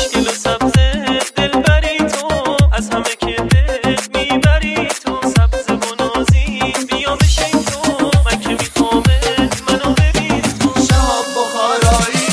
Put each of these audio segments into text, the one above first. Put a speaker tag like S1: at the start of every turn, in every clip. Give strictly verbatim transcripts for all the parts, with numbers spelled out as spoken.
S1: خوشگل و سبز دلبری تو، از همه که دل میبری تو. سبز و نازی بیا بشین تو، من که میخوامت منو ببین تو.
S2: شهاب بخارایی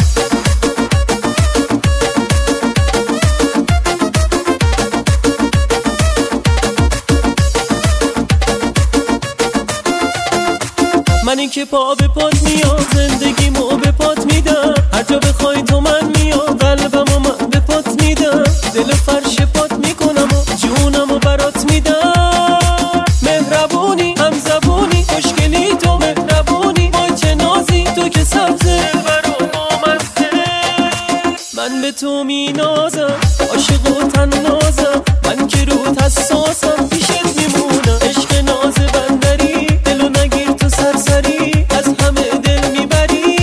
S1: منی که پا به پات میام، زندگیمو به پات میدم. هر جا بخوای تو من میام، قلبمو من به پات میدم. دل فرش پات میکنم و جونمو برات میدم. مهربونی هم زبونی خوشگلی تو، مهربونی وای چه نازی تو که سبزه برو بامزه. من به تو مینازم، عاشق و تنازم، من که روت حساسم، پیشت میمونم. عشق ناز بندری دلو نگیر تو سرسری، از همه دل میبری.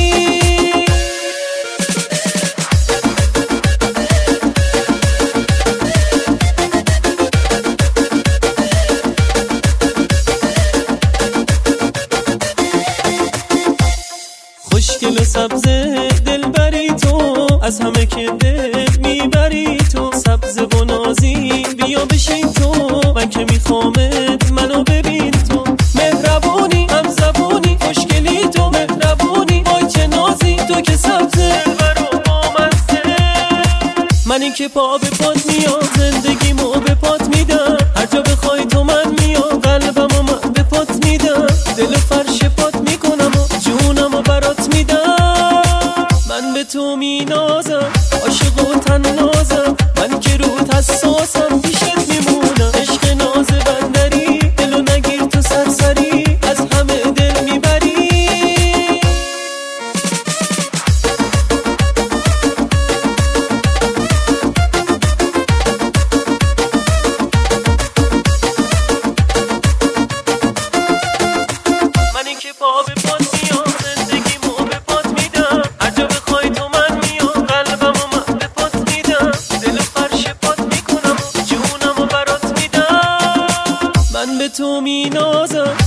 S1: خوشگل و سبز دلبری تو، از همه که دل میبری تو. سبز و نازی بیا بشین تو، من که میخوامت منو ببین تو. مهربونی هم زبونی خوشگلی تو، مهربونی وای چه نازی تو که سبزه برو بامزه. منی که پا به پات میام، زندگیمو به پات میدم. هر جا بخوای تو من میام، قلبمو من به پات میدم. دل فرش پات میکنم و جونمو برات میدم. من به تو مینازم، عاشق و تنازم، من که روت حساسم، پیشت میمونم. عشق ناز بندری دلو نگیر تو سرسری، از همه دل میبری. منی که پا به پات میام، زندگیمو به پات میدم. هر جا بخوای تو من میام، قلبمو من به پات میدم. دل فرش پات میکنم و جونمو برات میدم. من به تو مینازم،